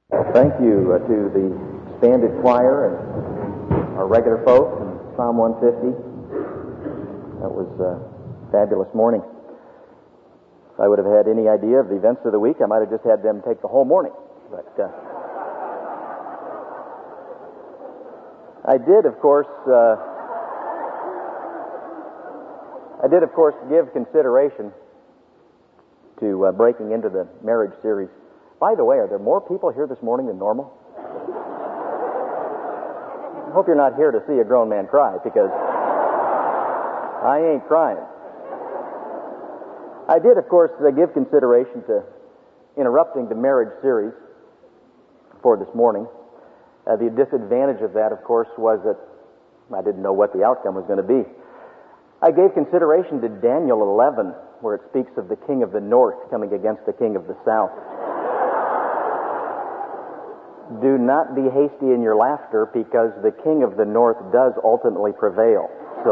Thank you to the expanded choir and our regular folks in Psalm 150. That was a fabulous morning. If I would have had any idea of the events of the week, I might have just had them take the whole morning. But I did, of course, give consideration to breaking into the marriage series. By the way, are there more people here this morning than normal? I hope you're not here to see a grown man cry, because I ain't crying. I did, of course, give consideration to interrupting the marriage series for this morning. The disadvantage of that, of course, was that I didn't know what the outcome was going to be. I gave consideration to Daniel 11, where it speaks of the king of the north coming against the king of the south. Do not be hasty in your laughter, because the king of the north does ultimately prevail. So,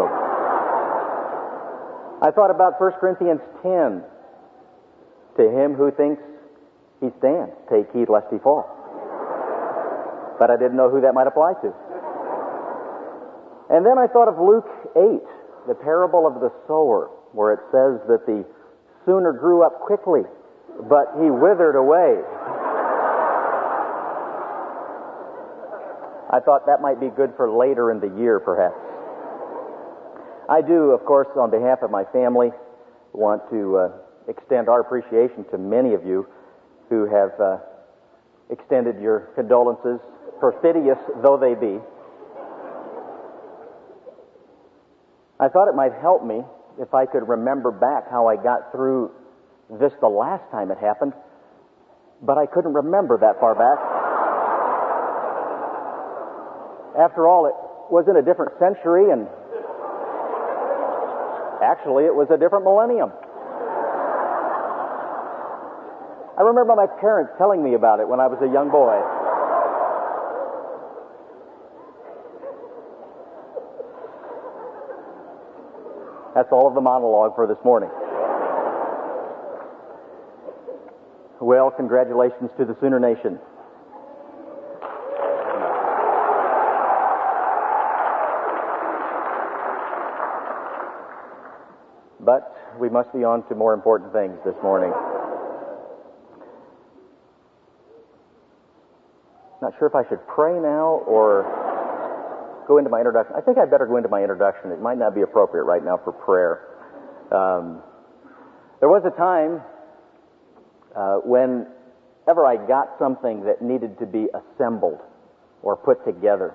I thought about 1 Corinthians 10. To him who thinks he stands, take heed lest he fall. But I didn't know who that might apply to. And then I thought of Luke 8, the parable of the sower, where it says that the sooner grew up quickly, but he withered away. I thought that might be good for later in the year, perhaps. I do, of course, on behalf of my family, want to extend our appreciation to many of you who have extended your condolences, perfidious though they be. I thought it might help me if I could remember back how I got through this the last time it happened, but I couldn't remember that far back. After all, it was in a different century, and actually it was a different millennium. I remember my parents telling me about it when I was a young boy. That's all of the monologue for this morning. Well, congratulations to the Sooner Nation. But we must be on to more important things this morning. Not sure if I should pray now or go into my introduction. I think I'd better go into my introduction. It might not be appropriate right now for prayer. There was a time whenever I got something that needed to be assembled or put together,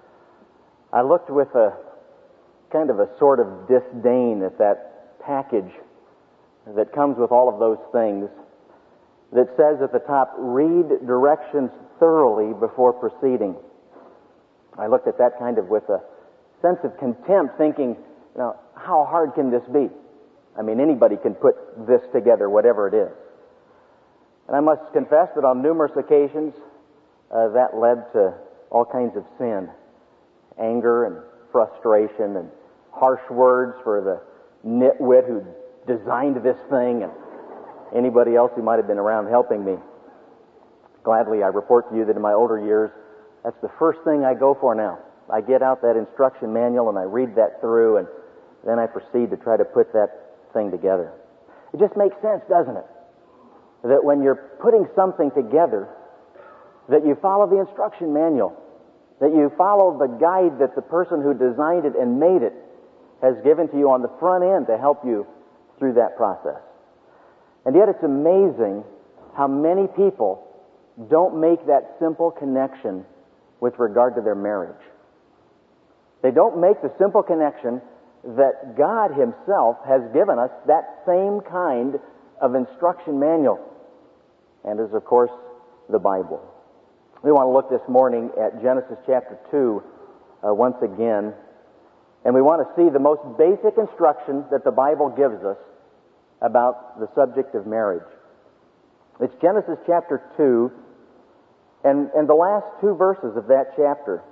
I looked with a kind of a sort of disdain at that package that comes with all of those things that says at the top, read directions thoroughly before proceeding. I looked at that kind of with a sense of contempt, thinking, how hard can this be? I mean, anybody can put this together, whatever it is. And I must confess that on numerous occasions, that led to all kinds of sin, anger and frustration and harsh words for the nitwit who designed this thing and anybody else who might have been around helping me. Gladly, I report to you that in my older years, that's the first thing I go for now. I get out that instruction manual and I read that through, and then I proceed to try to put that thing together. It just makes sense, doesn't it? That when you're putting something together, that you follow the instruction manual, that you follow the guide that the person who designed it and made it has given to you on the front end to help you through that process. And yet it's amazing how many people don't make that simple connection with regard to their marriage. They don't make the simple connection that God Himself has given us that same kind of instruction manual, and is, of course, the Bible. We want to look this morning at Genesis chapter 2 once again, and we want to see the most basic instruction that the Bible gives us about the subject of marriage. It's Genesis chapter 2, and the last two verses of that chapter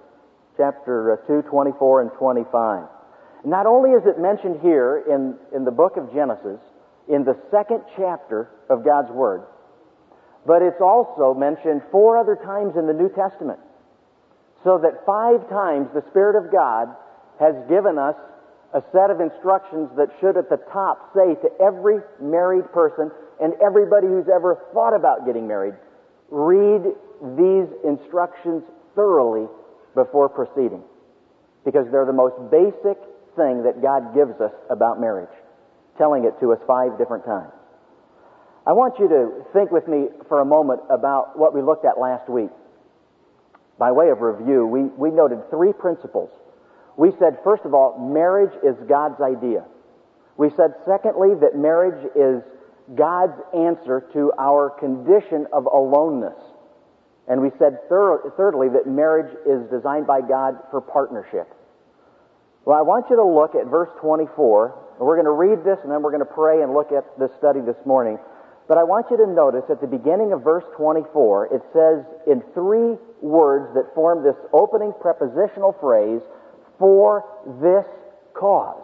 2, 24 and 25. Not only is it mentioned here in the book of Genesis, in the second chapter of God's Word, but it's also mentioned 4 other times in the New Testament. So that 5 times the Spirit of God has given us a set of instructions that should at the top say to every married person and everybody who's ever thought about getting married, read these instructions thoroughly before proceeding. Because they're the most basic thing that God gives us about marriage, telling it to us 5 different times. I want you to think with me for a moment about what we looked at last week. By way of review, we noted 3 principles. We said, first of all, marriage is God's idea. We said, secondly, that marriage is God's answer to our condition of aloneness. And we said, thirdly, that marriage is designed by God for partnership. Well, I want you to look at verse 24. We're going to read this, and then we're going to pray and look at this study this morning. But I want you to notice at the beginning of verse 24, it says in 3 words that form this opening prepositional phrase, for this cause.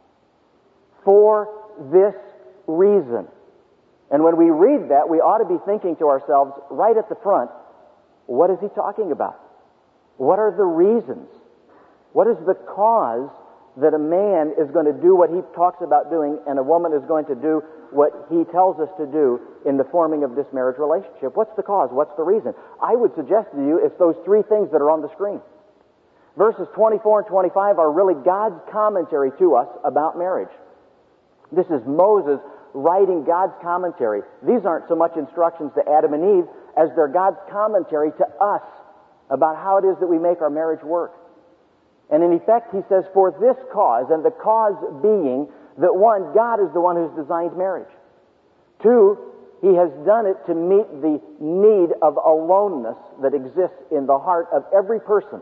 For this reason. And when we read that, we ought to be thinking to ourselves right at the front, what is he talking about? What are the reasons? What is the cause that a man is going to do what he talks about doing and a woman is going to do what he tells us to do in the forming of this marriage relationship? What's the cause? What's the reason? I would suggest to you it's those 3 things that are on the screen. Verses 24 and 25 are really God's commentary to us about marriage. This is Moses writing God's commentary. These aren't so much instructions to Adam and Eve as they're God's commentary to us about how it is that we make our marriage work. And in effect, he says, for this cause, and the cause being that 1, God is the one who's designed marriage. 2, he has done it to meet the need of aloneness that exists in the heart of every person.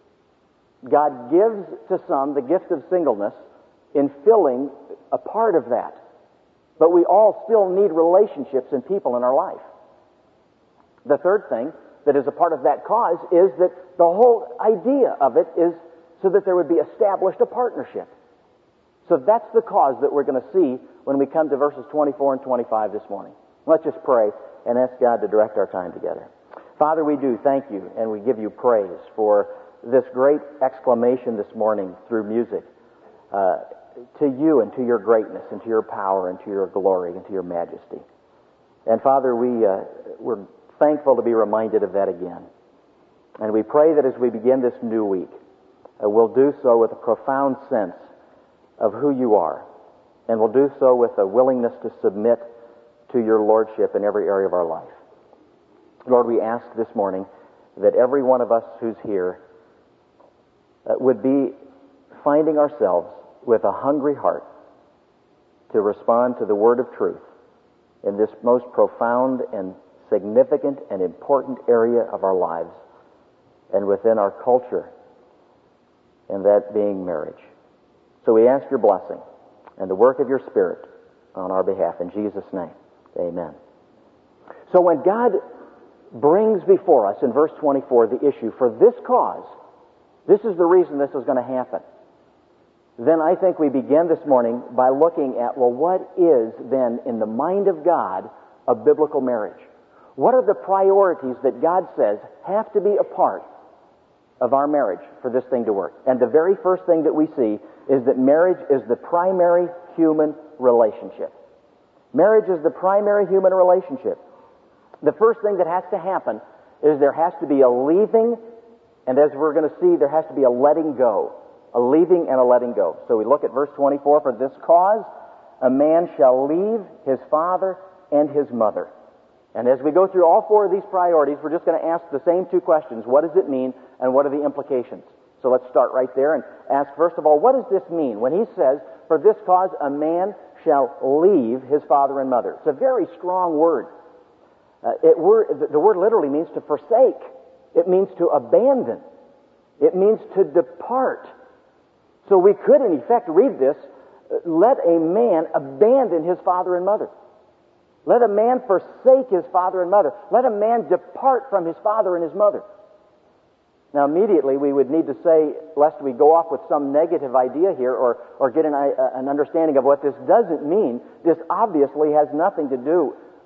God gives to some the gift of singleness in filling a part of that. But we all still need relationships and people in our life. The third thing that is a part of that cause is that the whole idea of it is so that there would be established a partnership. So that's the cause that we're going to see when we come to verses 24 and 25 this morning. Let's just pray and ask God to direct our time together. Father, we do thank you and we give you praise for this great exclamation this morning through music to you and to your greatness and to your power and to your glory and to your majesty. And Father, we're thankful to be reminded of that again. And we pray that as we begin this new week, we'll do so with a profound sense of who you are. And we'll do so with a willingness to submit to your lordship in every area of our life. Lord, we ask this morning that every one of us who's here would be finding ourselves with a hungry heart to respond to the word of truth in this most profound and significant and important area of our lives and within our culture, and that being marriage. So we ask your blessing and the work of your Spirit on our behalf. In Jesus' name, amen. So when God brings before us in verse 24 the issue, for this cause, this is the reason this is going to happen, then I think we begin this morning by looking at, well, what is then in the mind of God a biblical marriage? What are the priorities that God says have to be a part of our marriage for this thing to work? And the very first thing that we see is that marriage is the primary human relationship. Marriage is the primary human relationship. The first thing that has to happen is there has to be a leaving, and as we're going to see, there has to be a letting go. A leaving and a letting go. So we look at verse 24, for this cause a man shall leave his father and his mother. And as we go through all 4 of these priorities, we're just going to ask the same 2 questions. What does it mean, and what are the implications? So let's start right there and ask, first of all, what does this mean when he says, for this cause a man shall leave his father and mother? It's a very strong word. The word literally means to forsake. It means to abandon. It means to depart. So we could, in effect, read this, let a man abandon his father and mother. Let a man forsake his father and mother. Let a man depart from his father and his mother. Now, immediately we would need to say, lest we go off with some negative idea here or get an understanding of what this doesn't mean, this obviously has nothing to do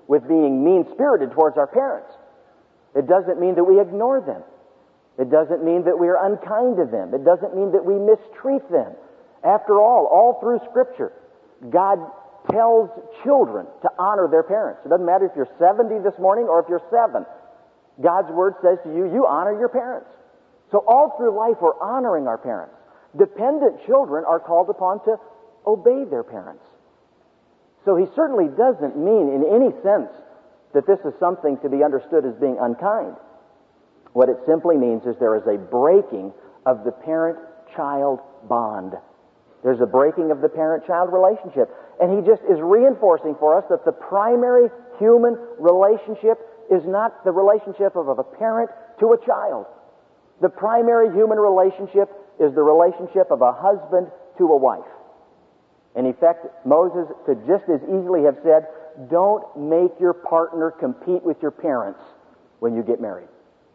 with being mean-spirited towards our parents. It doesn't mean that we ignore them. It doesn't mean that we are unkind to them. It doesn't mean that we mistreat them. After all through Scripture, God tells children to honor their parents. It doesn't matter if you're 70 this morning or if you're 7. God's Word says to you, you honor your parents. So all through life, we're honoring our parents. Dependent children are called upon to obey their parents. So he certainly doesn't mean in any sense that this is something to be understood as being unkind. What it simply means is there is a breaking of the parent-child bond. There's a breaking of the parent-child relationship. And he just is reinforcing for us that the primary human relationship is not the relationship of a parent to a child. The primary human relationship is the relationship of a husband to a wife. In effect, Moses could just as easily have said, don't make your partner compete with your parents when you get married.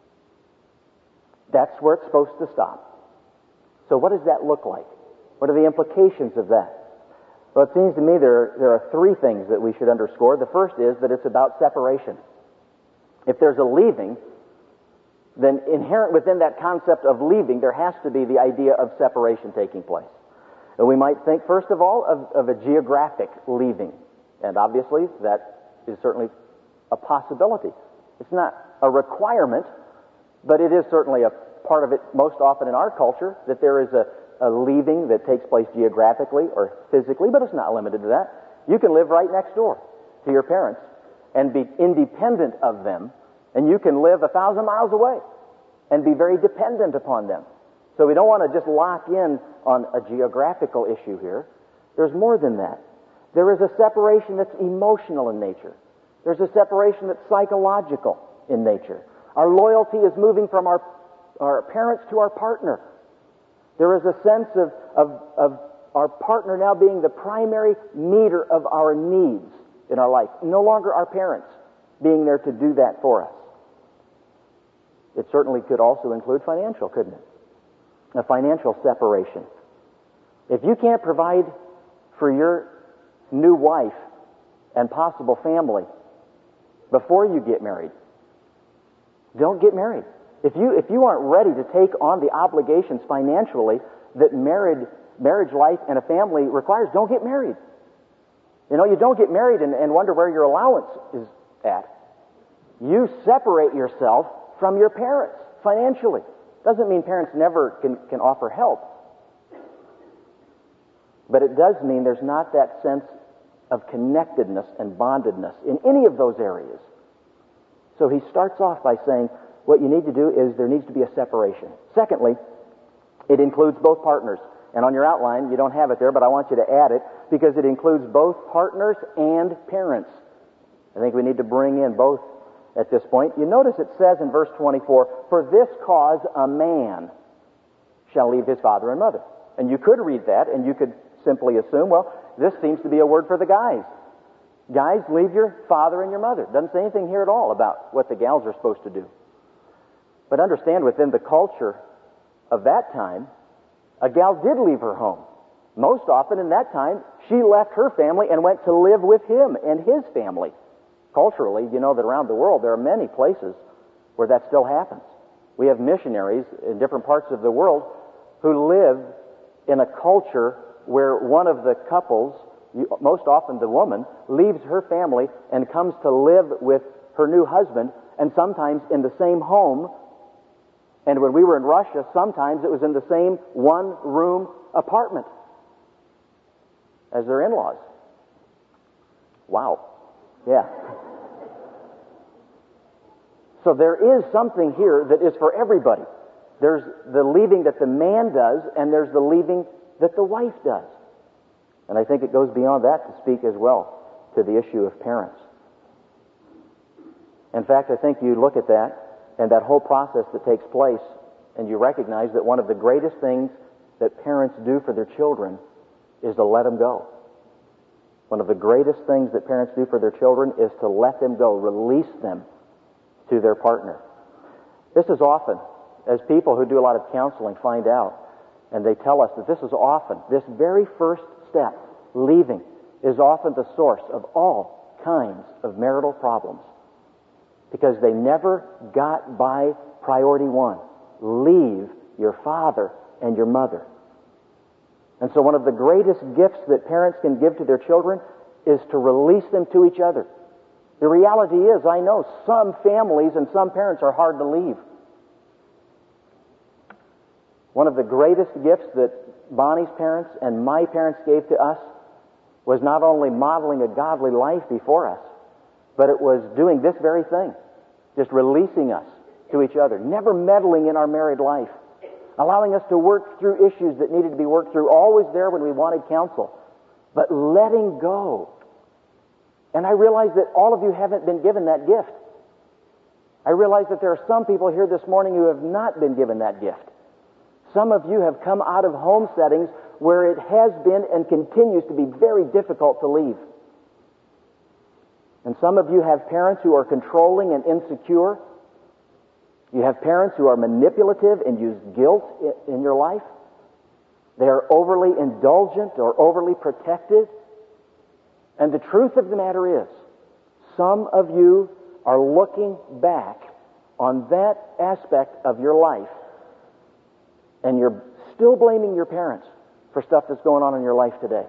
That's where it's supposed to stop. So what does that look like? What are the implications of that? Well, it seems to me there are 3 things that we should underscore. The first is that it's about separation. If there's a leaving, then inherent within that concept of leaving, there has to be the idea of separation taking place. And we might think, first of all, of a geographic leaving. And obviously, that is certainly a possibility. It's not a requirement, but it is certainly a part of it most often in our culture, that there is a leaving that takes place geographically or physically, but it's not limited to that. You can live right next door to your parents and be independent of them, and you can live 1,000 miles away and be very dependent upon them. So we don't want to just lock in on a geographical issue here. There's more than that. There is a separation that's emotional in nature. There's a separation that's psychological in nature. Our loyalty is moving from our parents to our partner. There is a sense of our partner now being the primary meter of our needs in our life. No longer our parents being there to do that for us. It certainly could also include financial, couldn't it? A financial separation. If you can't provide for your new wife and possible family before you get married, don't get married. If you aren't ready to take on the obligations financially that marriage life and a family requires, don't get married. You know, you don't get married and wonder where your allowance is at. You separate yourself from your parents financially. Doesn't mean parents never can offer help. But it does mean there's not that sense of connectedness and bondedness in any of those areas. So he starts off by saying, what you need to do is there needs to be a separation. Secondly, it includes both partners. And on your outline, you don't have it there, but I want you to add it because it includes both partners and parents. I think we need to bring in both at this point. You notice it says in verse 24, for this cause a man shall leave his father and mother. And you could read that and you could simply assume, well, this seems to be a word for the guys. Guys, leave your father and your mother. Doesn't say anything here at all about what the gals are supposed to do. But understand, within the culture of that time, a gal did leave her home. Most often in that time, she left her family and went to live with him and his family. Culturally, you know that around the world there are many places where that still happens. We have missionaries in different parts of the world who live in a culture where one of the couples, most often the woman, leaves her family and comes to live with her new husband, and sometimes in the same home. And when we were in Russia, sometimes it was in the same one-room apartment as their in-laws. Wow. Yeah. So there is something here that is for everybody. There's the leaving that the man does, and there's the leaving that the wife does. And I think it goes beyond that to speak as well to the issue of parents. In fact, I think you look at that and that whole process that takes place, and you recognize that one of the greatest things that parents do for their children is to let them go. One of the greatest things that parents do for their children is to let them go, release them to their partner. This is often, as people who do a lot of counseling find out, and they tell us that this is often, this very first step, leaving, is often the source of all kinds of marital problems because they never got by priority one. Leave your father and your mother. And so one of the greatest gifts that parents can give to their children is to release them to each other. The reality is, I know some families and some parents are hard to leave. One of the greatest gifts that Bonnie's parents and my parents gave to us was not only modeling a godly life before us, but it was doing this very thing, just releasing us to each other, never meddling in our married life, allowing us to work through issues that needed to be worked through, always there when we wanted counsel, but letting go. And I realize that all of you haven't been given that gift. I realize that there are some people here this morning who have not been given that gift. Some of you have come out of home settings where it has been and continues to be very difficult to leave. And some of you have parents who are controlling and insecure. You have parents who are manipulative and use guilt in your life. They are overly indulgent or overly protective. And the truth of the matter is, some of you are looking back on that aspect of your life, and you're still blaming your parents for stuff that's going on in your life today.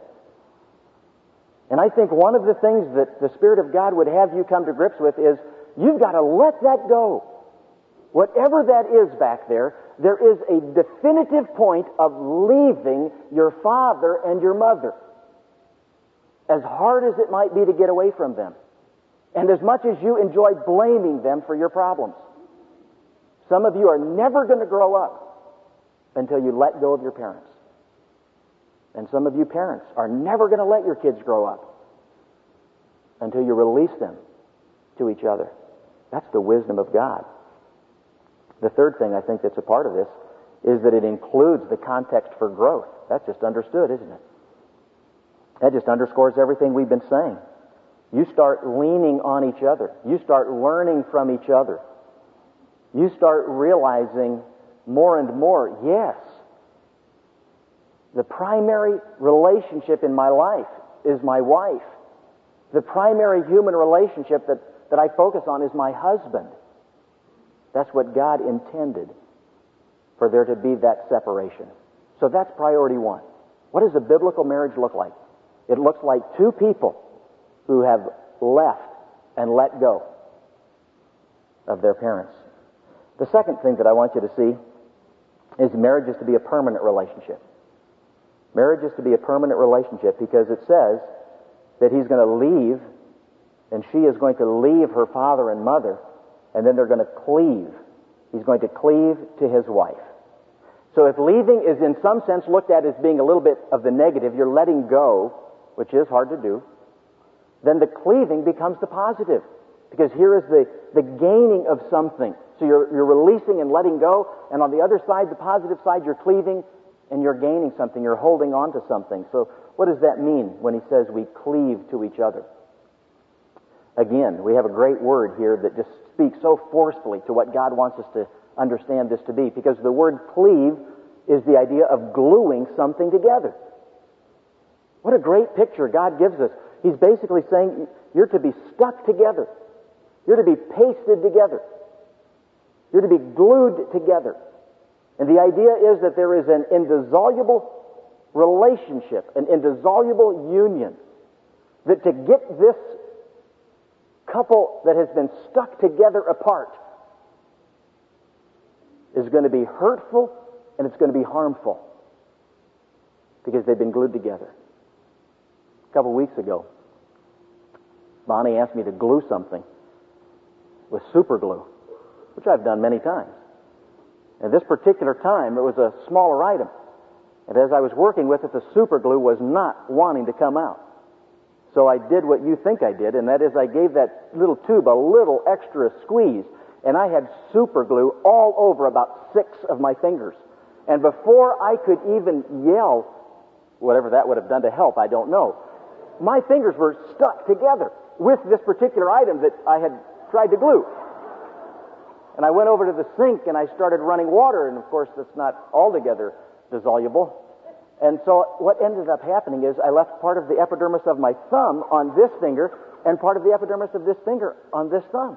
And I think one of the things that the Spirit of God would have you come to grips with is, you've got to let that go. Whatever that is back there, there is a definitive point of leaving your father and your mother. As hard as it might be to get away from them, and as much as you enjoy blaming them for your problems. Some of you are never going to grow up until you let go of your parents. And some of you parents are never going to let your kids grow up until you release them to each other. That's the wisdom of God. The third thing I think that's a part of this is that it includes the context for growth. That's just understood, isn't it? That just underscores everything we've been saying. You start leaning on each other. You start learning from each other. You start realizing more and more, yes, the primary relationship in my life is my wife. The primary human relationship that I focus on is my husband. That's what God intended, for there to be that separation. So that's priority one. What does a biblical marriage look like? It looks like two people who have left and let go of their parents. The second thing that I want you to see is marriage is to be a permanent relationship. Marriage is to be a permanent relationship because it says that he's going to leave and she is going to leave her father and mother, and then they're going to cleave. He's going to cleave to his wife. So if leaving is in some sense looked at as being a little bit of the negative, you're letting go, which is hard to do, then the cleaving becomes the positive. Because here is the gaining of something. So you're releasing and letting go, and on the other side, the positive side, you're cleaving and you're gaining something. You're holding on to something. So what does that mean when he says we cleave to each other? Again, we have a great word here that just speaks so forcefully to what God wants us to understand this to be. Because the word cleave is the idea of gluing something together. What a great picture God gives us. He's basically saying you're to be stuck together. You're to be pasted together. You're to be glued together. And the idea is that there is an indissoluble relationship, an indissoluble union, that to get this couple that has been stuck together apart is going to be hurtful and it's going to be harmful because they've been glued together. A couple weeks ago, Bonnie asked me to glue something with super glue, which I've done many times. And this particular time, it was a smaller item. And as I was working with it, the super glue was not wanting to come out. So I did what you think I did, and that is I gave that little tube a little extra squeeze, and I had super glue all over about 6 of my fingers. And before I could even yell, whatever that would have done to help, I don't know, my fingers were stuck together with this particular item that I had tried to glue. And I went over to the sink and I started running water, and of course that's not altogether dissoluble. And so what ended up happening is I left part of the epidermis of my thumb on this finger, and part of the epidermis of this finger on this thumb.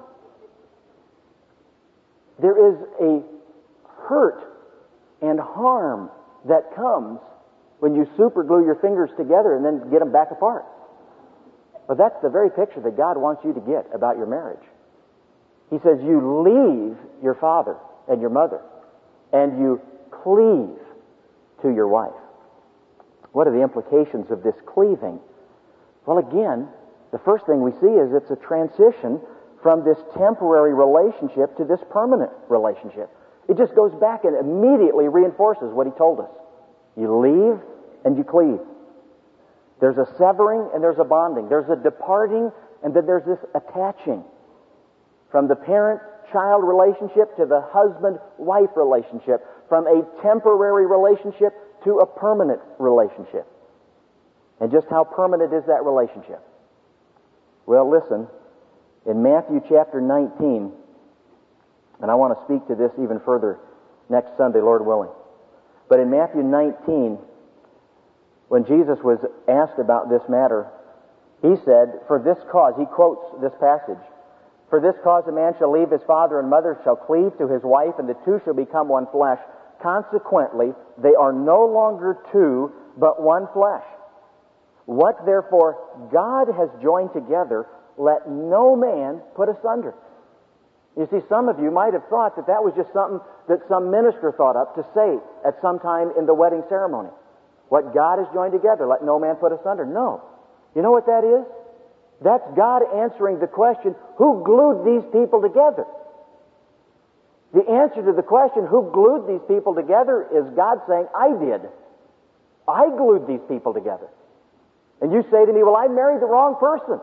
There is a hurt and harm that comes when you superglue your fingers together and then get them back apart. But that's the very picture that God wants you to get about your marriage. He says you leave your father and your mother and you cleave to your wife. What are the implications of this cleaving? Well, again, the first thing we see is it's a transition from this temporary relationship to this permanent relationship. It just goes back and immediately reinforces what he told us. You leave and you cleave. There's a severing and there's a bonding. There's a departing and then there's this attaching. From the parent-child relationship to the husband-wife relationship. From a temporary relationship to a permanent relationship. And just how permanent is that relationship? Well, listen, in Matthew chapter 19, and I want to speak to this even further next Sunday, Lord willing. But in Matthew 19, when Jesus was asked about this matter, he said, for this cause, he quotes this passage, for this cause a man shall leave his father and mother, shall cleave to his wife, and the two shall become one flesh. Consequently, they are no longer two, but one flesh. What therefore God has joined together, let no man put asunder. You see, some of you might have thought that that was just something that some minister thought up to say at some time in the wedding ceremony. What God has joined together, let no man put asunder. No. You know what that is? That's God answering the question, who glued these people together? The answer to the question, who glued these people together, is God saying, I did. I glued these people together. And you say to me, well, I married the wrong person.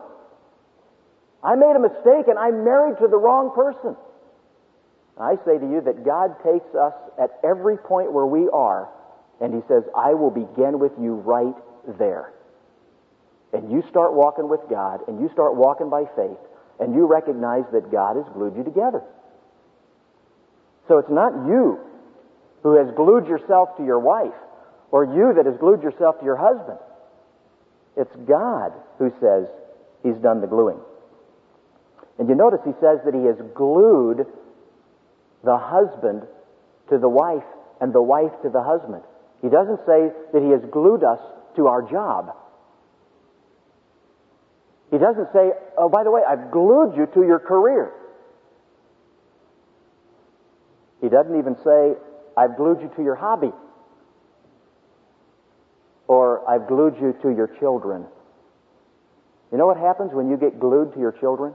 I made a mistake and I'm married to the wrong person. I say to you that God takes us at every point where we are, and He says, I will begin with you right there. And you start walking with God, and you start walking by faith, and you recognize that God has glued you together. So it's not you who has glued yourself to your wife, or you that has glued yourself to your husband. It's God who says He's done the gluing. And you notice He says that He has glued the husband to the wife and the wife to the husband. He doesn't say that He has glued us to our job. He doesn't say, oh, by the way, I've glued you to your career. He doesn't even say, I've glued you to your hobby. Or I've glued you to your children. You know what happens when you get glued to your children?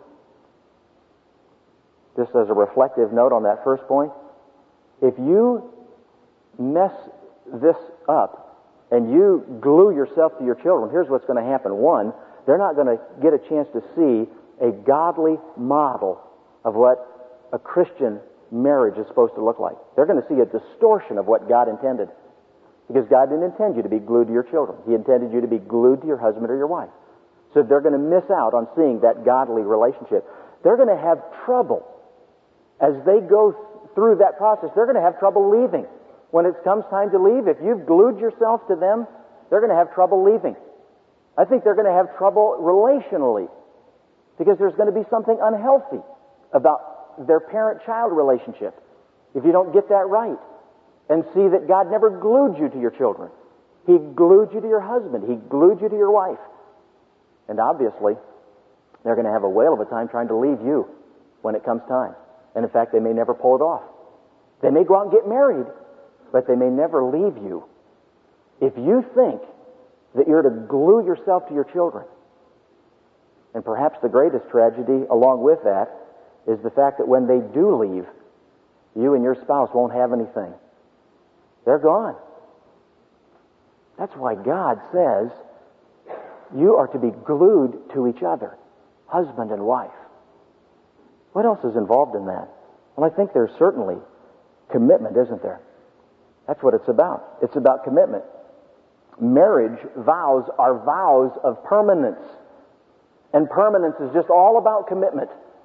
Just as a reflective note on that first point, if you mess this up and you glue yourself to your children, here's what's going to happen. One, they're not going to get a chance to see a godly model of what a Christian marriage is supposed to look like. They're going to see a distortion of what God intended. Because God didn't intend you to be glued to your children. He intended you to be glued to your husband or your wife. So they're going to miss out on seeing that godly relationship. They're going to have trouble as they go through that process. They're going to have trouble leaving. When it comes time to leave, if you've glued yourself to them, they're going to have trouble leaving. I think they're going to have trouble relationally because there's going to be something unhealthy about their parent-child relationship if you don't get that right and see that God never glued you to your children. He glued you to your husband. He glued you to your wife. And obviously, they're going to have a whale of a time trying to leave you when it comes time. And in fact, they may never pull it off. They may go out and get married, but they may never leave you. If you think that you're to glue yourself to your children, and perhaps the greatest tragedy along with that is the fact that when they do leave, you and your spouse won't have anything. They're gone. That's why God says you are to be glued to each other, husband and wife. What else is involved in that? Well, I think there's certainly commitment, isn't there? That's what it's about. It's about commitment. Marriage vows are vows of permanence. And permanence is just all about commitment.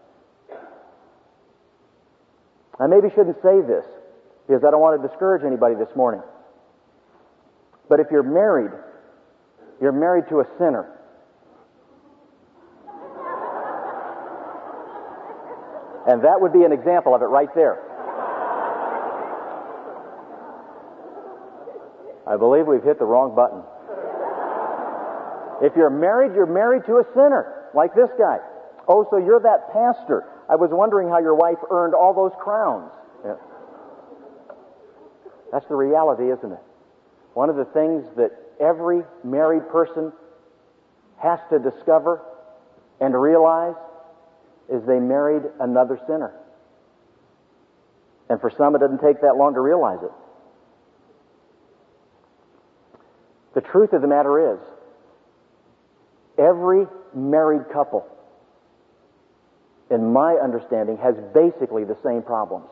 I maybe shouldn't say this because I don't want to discourage anybody this morning. But if you're married to a sinner. And that would be an example of it right there. I believe we've hit the wrong button. If you're married to a sinner, like this guy. Oh, so you're that pastor. I was wondering how your wife earned all those crowns. Yeah. That's the reality, isn't it? One of the things that every married person has to discover and to realize is they married another sinner. And for some, it doesn't take that long to realize it. The truth of the matter is, every married couple, in my understanding, has basically the same problems.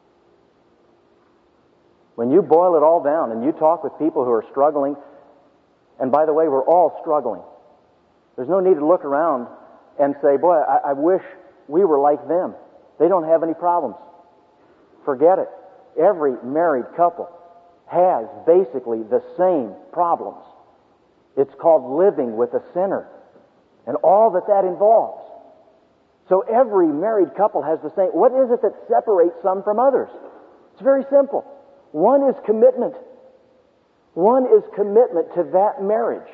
When you boil it all down and you talk with people who are struggling, and by the way, we're all struggling. There's no need to look around and say, boy, I wish we were like them. They don't have any problems. Forget it. Every married couple has basically the same problems. It's called living with a sinner and all that involves. So every married couple has the same. What is it that separates some from others? It's very simple. One is commitment. One is commitment to that marriage.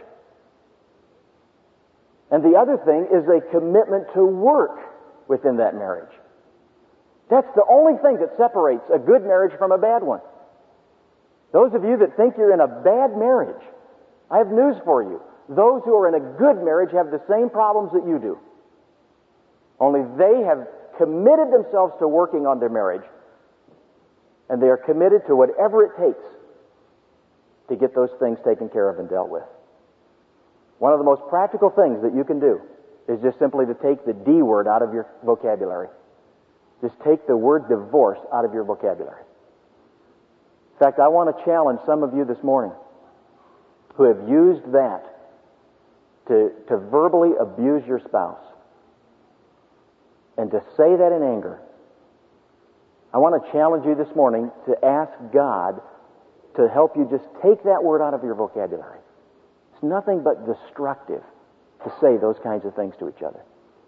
And the other thing is a commitment to work within that marriage. That's the only thing that separates a good marriage from a bad one. Those of you that think you're in a bad marriage, I have news for you. Those who are in a good marriage have the same problems that you do. Only they have committed themselves to working on their marriage, and they are committed to whatever it takes to get those things taken care of and dealt with. One of the most practical things that you can do is just simply to take the D word out of your vocabulary. Just take the word divorce out of your vocabulary. In fact, I want to challenge some of you this morning who have used that to verbally abuse your spouse and to say that in anger. I want to challenge you this morning to ask God to help you just take that word out of your vocabulary. It's nothing but destructive to say those kinds of things to each other.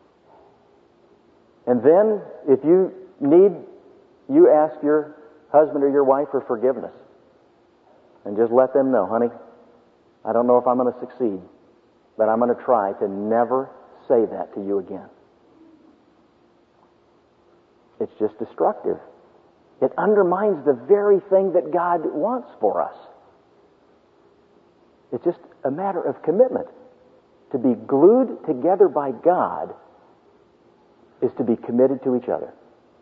And then, if you need, you ask your husband or your wife for forgiveness. And just let them know, honey, I don't know if I'm going to succeed, but I'm going to try to never say that to you again. It's just destructive. It undermines the very thing that God wants for us. It's just a matter of commitment. To be glued together by God is to be committed to each other.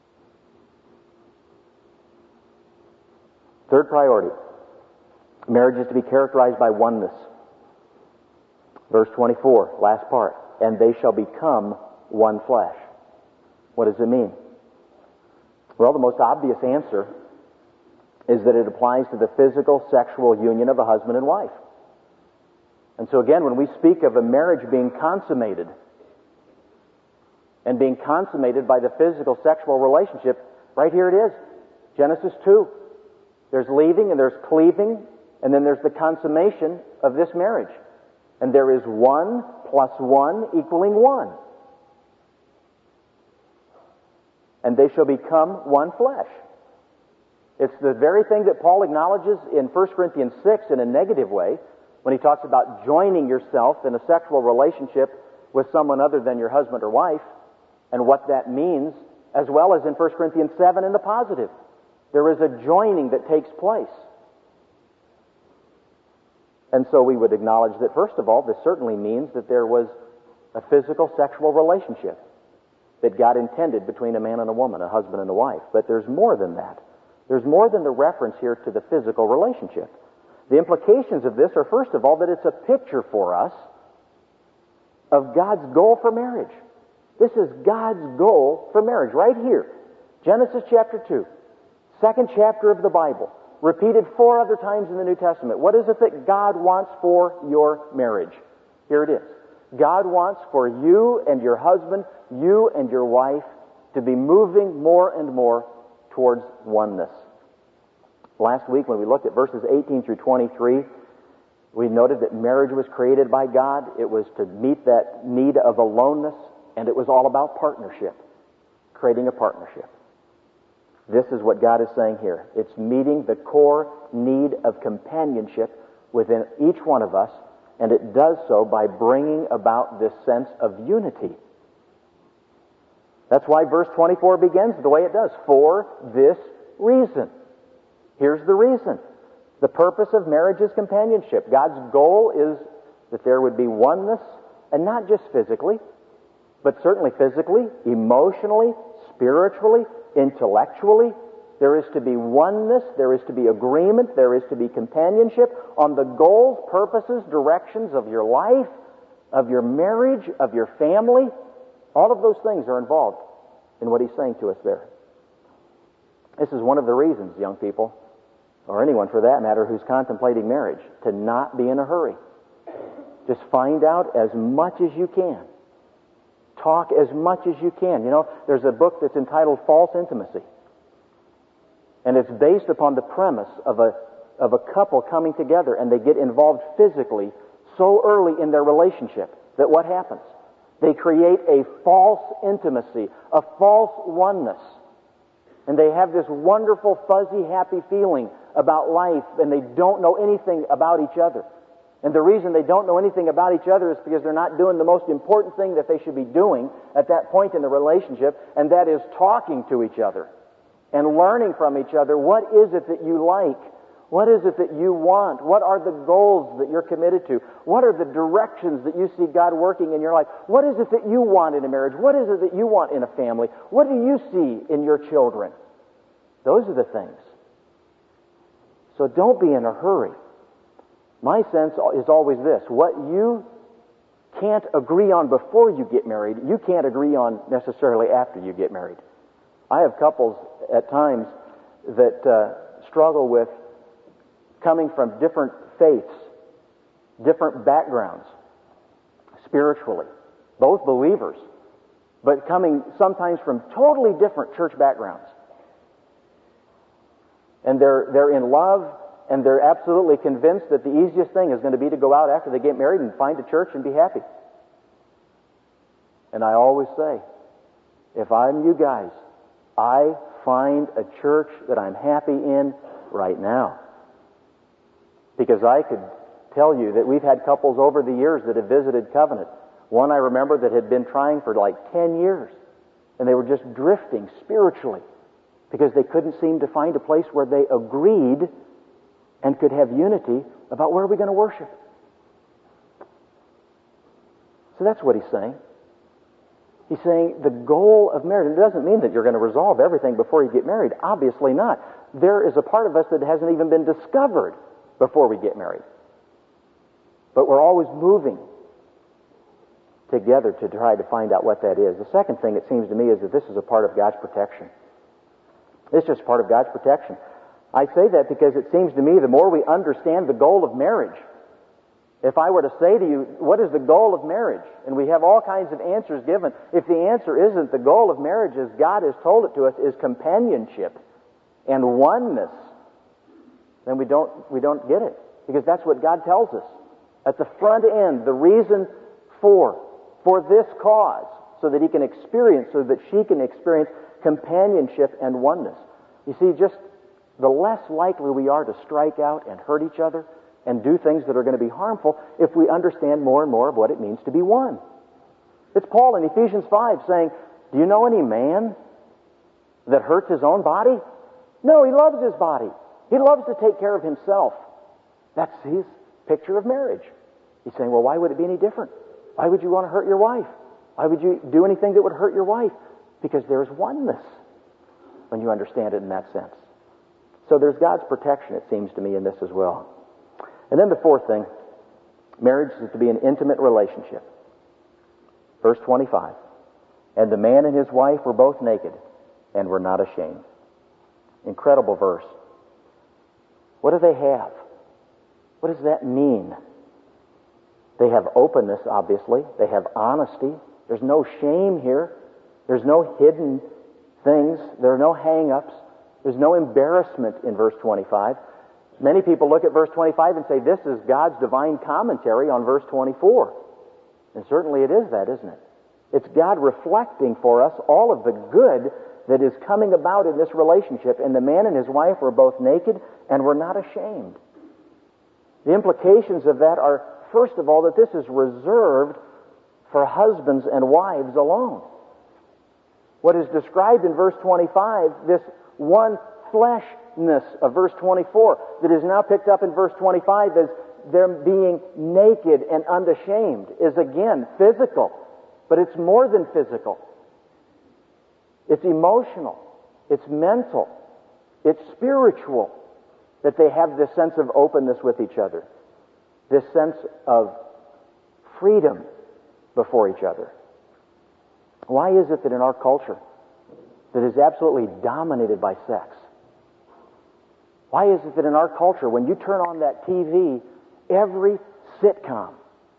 Third priority. Marriage is to be characterized by oneness. Verse 24, last part. And they shall become one flesh. What does it mean? Well, the most obvious answer is that it applies to the physical, sexual union of a husband and wife. And so again, when we speak of a marriage being consummated, and being consummated by the physical, sexual relationship, right here it is. Genesis 2. There's leaving and there's cleaving, and then there's the consummation of this marriage. And there is 1 plus 1 equaling 1. And they shall become one flesh. It's the very thing that Paul acknowledges in 1 Corinthians 6 in a negative way when he talks about joining yourself in a sexual relationship with someone other than your husband or wife, and what that means, as well as in 1 Corinthians 7 in the positive. There is a joining that takes place. And so we would acknowledge that, first of all, this certainly means that there was a physical sexual relationship that God intended between a man and a woman, a husband and a wife. But there's more than that. There's more than the reference here to the physical relationship. The implications of this are, first of all, that it's a picture for us of God's goal for marriage. This is God's goal for marriage, right here. Genesis chapter 2, second chapter of the Bible, repeated 4 other times in the New Testament. What is it that God wants for your marriage? Here it is. God wants for you and your husband, you and your wife, to be moving more and more towards oneness. Last week, when we looked at verses 18 through 23, we noted that marriage was created by God. It was to meet that need of aloneness, and it was all about partnership. creating a partnership. This is what God is saying here. It's meeting the core need of companionship within each one of us, and it does so by bringing about this sense of unity. That's why verse 24 begins the way it does. For this reason. Here's the reason. The purpose of marriage is companionship. God's goal is that there would be oneness, and not just physically, but certainly physically, emotionally, spiritually, intellectually. There is to be oneness, there is to be agreement, there is to be companionship on the goals, purposes, directions of your life, of your marriage, of your family. All of those things are involved in what he's saying to us there. This is one of the reasons, young people, or anyone for that matter who's contemplating marriage, to not be in a hurry. Just find out as much as you can. Talk as much as you can. You know, there's a book that's entitled False Intimacy. And it's based upon the premise of a couple coming together, and they get involved physically so early in their relationship that what happens? They create a false intimacy, a false oneness. And they have this wonderful, fuzzy, happy feeling about life, and they don't know anything about each other. And the reason they don't know anything about each other is because they're not doing the most important thing that they should be doing at that point in the relationship, and that is talking to each other and learning from each other. What is it that you like? What is it that you want? What are the goals that you're committed to? What are the directions that you see God working in your life? What is it that you want in a marriage? What is it that you want in a family? What do you see in your children? Those are the things. So don't be in a hurry. My sense is always this: what you can't agree on before you get married, you can't agree on necessarily after you get married. I have couples at times that struggle with coming from different faiths, different backgrounds, spiritually, both believers, but coming sometimes from totally different church backgrounds. And they're in love, and they're absolutely convinced that the easiest thing is going to be to go out after they get married and find a church and be happy. And I always say, if I'm you guys, I find a church that I'm happy in right now. Because I could tell you that we've had couples over the years that have visited Covenant. One I remember that had been trying for like 10 years. And they were just drifting spiritually because they couldn't seem to find a place where they agreed and could have unity about where are we going to worship. So that's what he's saying. He's saying the goal of marriage, it doesn't mean that you're going to resolve everything before you get married. Obviously not. There is a part of us that hasn't even been discovered before we get married. But we're always moving together to try to find out what that is. The second thing, it seems to me, is that this is a part of God's protection. It's just part of God's protection. I say that because it seems to me the more we understand the goal of marriage, if I were to say to you, what is the goal of marriage? And we have all kinds of answers given. If the answer isn't the goal of marriage as God has told it to us is companionship and oneness, then we don't get it. Because that's what God tells us. At the front end, the reason for this cause, so that he can experience, so that she can experience companionship and oneness. You see, just the less likely we are to strike out and hurt each other and do things that are going to be harmful if we understand more and more of what it means to be one. It's Paul in Ephesians 5 saying, do you know any man that hurts his own body? No, he loves his body. He loves to take care of himself. That's his picture of marriage. He's saying, well, why would it be any different? Why would you want to hurt your wife? Why would you do anything that would hurt your wife? Because there's oneness when you understand it in that sense. So there's God's protection, it seems to me, in this as well. And then the fourth thing, marriage is to be an intimate relationship. Verse 25, and the man and his wife were both naked and were not ashamed. Incredible verse. What do they have? What does that mean? They have openness, obviously. They have honesty. There's no shame here. There's no hidden things. There are no hang-ups. There's no embarrassment in verse 25. Many people look at verse 25 and say, this is God's divine commentary on verse 24. And certainly it is that, isn't it? It's God reflecting for us all of the good that is coming about in this relationship. And the man and his wife were both naked and were not ashamed. The implications of that are, first of all, that this is reserved for husbands and wives alone. What is described in verse 25, this one fleshness of verse 24, that is now picked up in verse 25 as them being naked and unashamed, is again physical. But it's more than physical. It's emotional. It's mental. It's spiritual. That they have this sense of openness with each other. This sense of freedom before each other. Why is it that in our culture that is absolutely dominated by sex? Why is it that in our culture, when you turn on that TV, every sitcom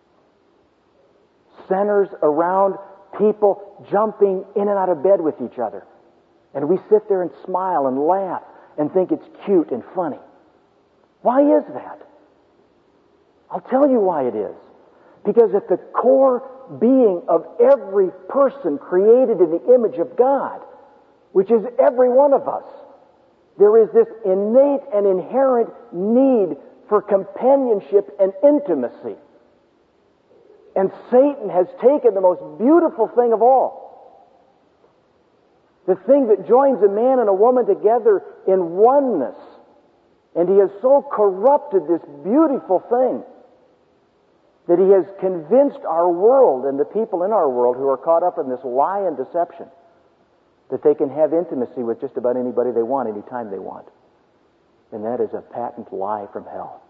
centers around people jumping in and out of bed with each other? And we sit there and smile and laugh and think it's cute and funny. Why is that? I'll tell you why it is. Because at the core being of every person created in the image of God, which is every one of us, there is this innate and inherent need for companionship and intimacy. And Satan has taken the most beautiful thing of all, the thing that joins a man and a woman together in oneness, and he has so corrupted this beautiful thing that he has convinced our world and the people in our world who are caught up in this lie and deception that they can have intimacy with just about anybody they want, anytime they want. And that is a patent lie from hell.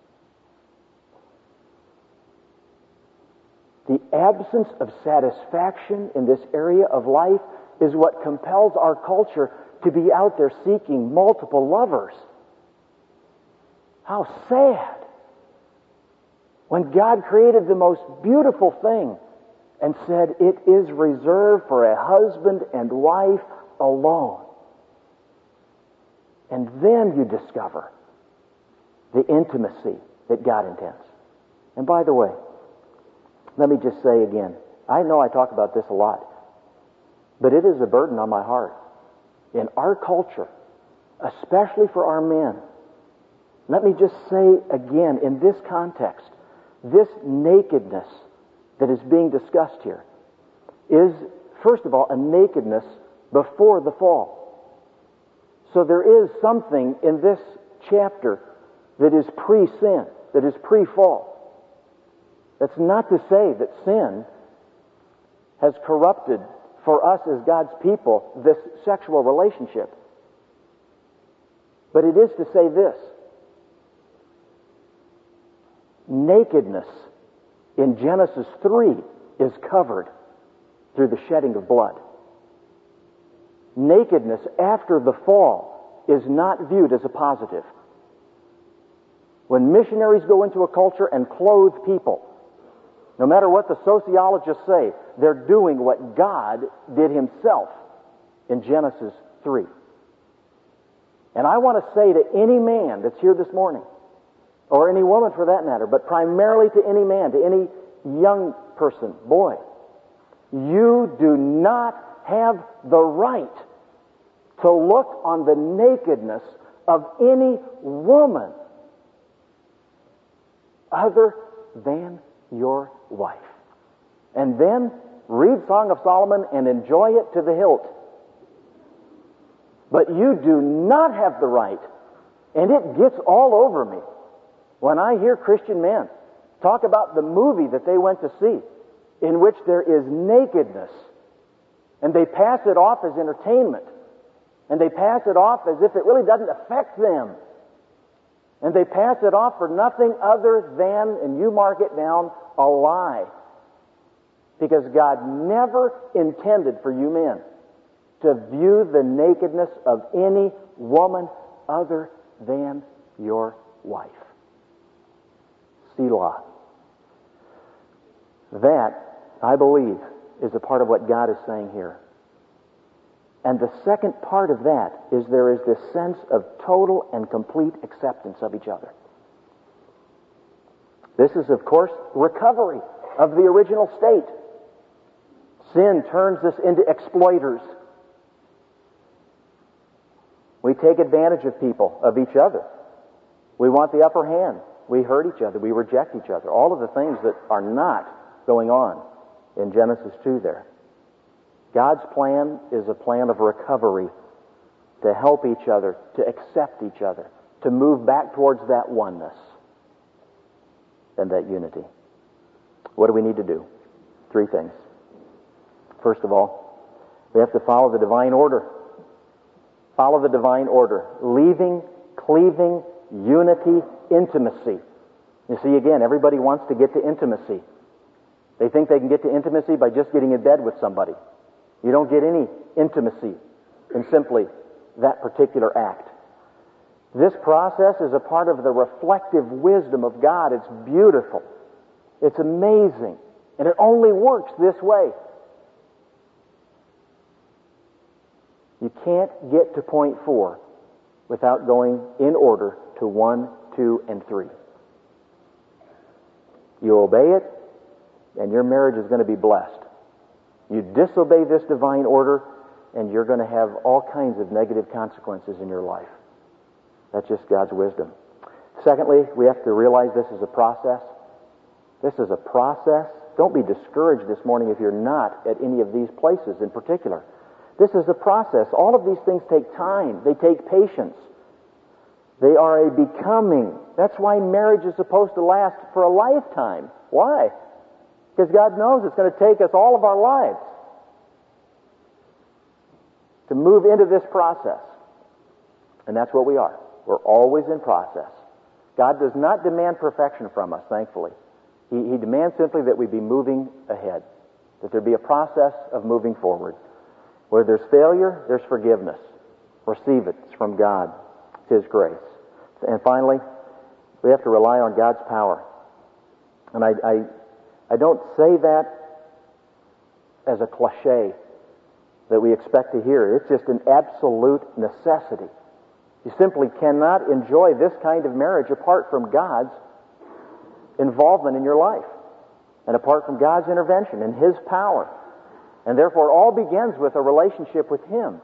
The absence of satisfaction in this area of life is what compels our culture to be out there seeking multiple lovers. How sad. When God created the most beautiful thing and said it is reserved for a husband and wife alone. And then you discover the intimacy that God intends. And by the way, let me just say again, I know I talk about this a lot, but it is a burden on my heart. In our culture, especially for our men, let me just say again, in this context, this nakedness that is being discussed here is, first of all, a nakedness before the fall. So there is something in this chapter that is pre-sin, that is pre-fall. That's not to say that sin has corrupted for us as God's people this sexual relationship. But it is to say this: nakedness in Genesis 3 is covered through the shedding of blood. Nakedness after the fall is not viewed as a positive. When missionaries go into a culture and clothe people, no matter what the sociologists say, they're doing what God did himself in Genesis 3. And I want to say to any man that's here this morning, or any woman for that matter, but primarily to any man, to any young person, boy, you do not have the right to look on the nakedness of any woman other than your wife. And then read Song of Solomon and enjoy it to the hilt. But you do not have the right, and it gets all over me when I hear Christian men talk about the movie that they went to see, in which there is nakedness, and they pass it off as entertainment, and they pass it off as if it really doesn't affect them, and they pass it off for nothing other than, and you mark it down, a lie. Because God never intended for you men to view the nakedness of any woman other than your wife. Selah. That, I believe, is a part of what God is saying here. And the second part of that is there is this sense of total and complete acceptance of each other. This is, of course, recovery of the original state. Sin turns us into exploiters. We take advantage of people, of each other. We want the upper hand. We hurt each other. We reject each other. All of the things that are not going on in Genesis 2 there. God's plan is a plan of recovery, to help each other, to accept each other, to move back towards that oneness and that unity. What do we need to do? 3 things. First of all, we have to follow the divine order. Follow the divine order. Leaving, cleaving, unity, intimacy. You see, again, everybody wants to get to intimacy. They think they can get to intimacy by just getting in bed with somebody. You don't get any intimacy in simply that particular act. This process is a part of the reflective wisdom of God. It's beautiful. It's amazing. And it only works this way. You can't get to point 4 without going in order to 1, 2, and 3. You obey it, and your marriage is going to be blessed. You disobey this divine order, and you're going to have all kinds of negative consequences in your life. That's just God's wisdom. Secondly, we have to realize this is a process. This is a process. Don't be discouraged this morning if you're not at any of these places in particular. This is a process. All of these things take time. They take patience. They are a becoming. That's why marriage is supposed to last for a lifetime. Why? Because God knows it's going to take us all of our lives to move into this process. And that's what we are. We're always in process. God does not demand perfection from us, thankfully. He demands simply that we be moving ahead, that there be a process of moving forward. Where there's failure, there's forgiveness. Receive it. It's from God. It's His grace. And finally, we have to rely on God's power. And I don't say that as a cliche that we expect to hear. It's just an absolute necessity. You simply cannot enjoy this kind of marriage apart from God's involvement in your life and apart from God's intervention and His power. And therefore, it all begins with a relationship with Him.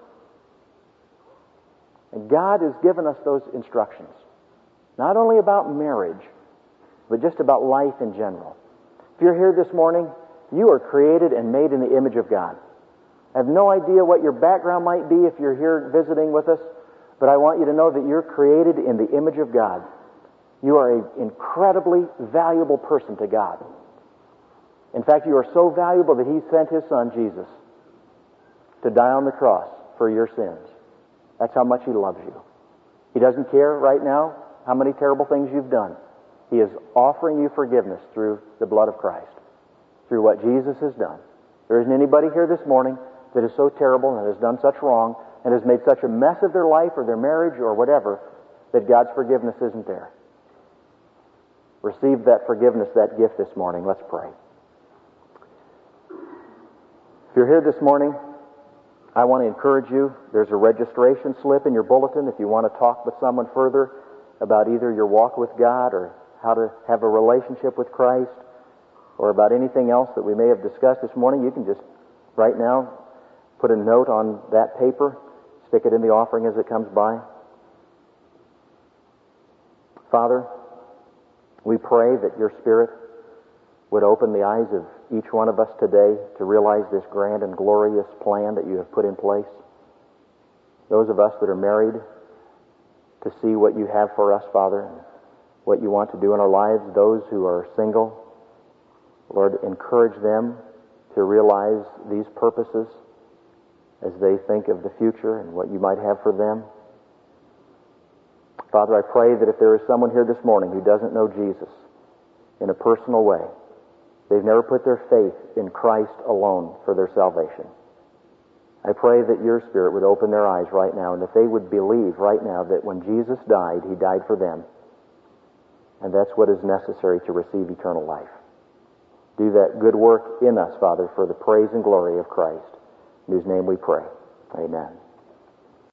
And God has given us those instructions. Not only about marriage, but just about life in general. If you're here this morning, you are created and made in the image of God. I have no idea what your background might be if you're here visiting with us, but I want you to know that you're created in the image of God. You are an incredibly valuable person to God. In fact, you are so valuable that He sent His Son, Jesus, to die on the cross for your sins. That's how much He loves you. He doesn't care right now how many terrible things you've done. He is offering you forgiveness through the blood of Christ, through what Jesus has done. There isn't anybody here this morning that is so terrible and has done such wrong and has made such a mess of their life or their marriage or whatever that God's forgiveness isn't there. Receive that forgiveness, that gift this morning. Let's pray. If you're here this morning, I want to encourage you. There's a registration slip in your bulletin if you want to talk with someone further about either your walk with God or how to have a relationship with Christ or about anything else that we may have discussed this morning. You can just right now put a note on that paper, stick it in the offering as it comes by. Father, we pray that your Spirit would open the eyes of each one of us today to realize this grand and glorious plan that you have put in place. Those of us that are married, to see what you have for us, Father, and what you want to do in our lives. Those who are single, Lord, encourage them to realize these purposes as they think of the future and what you might have for them. Father, I pray that if there is someone here this morning who doesn't know Jesus in a personal way, they've never put their faith in Christ alone for their salvation, I pray that your Spirit would open their eyes right now and that they would believe right now that when Jesus died, He died for them. And that's what is necessary to receive eternal life. Do that good work in us, Father, for the praise and glory of Christ, in whose name we pray. Amen.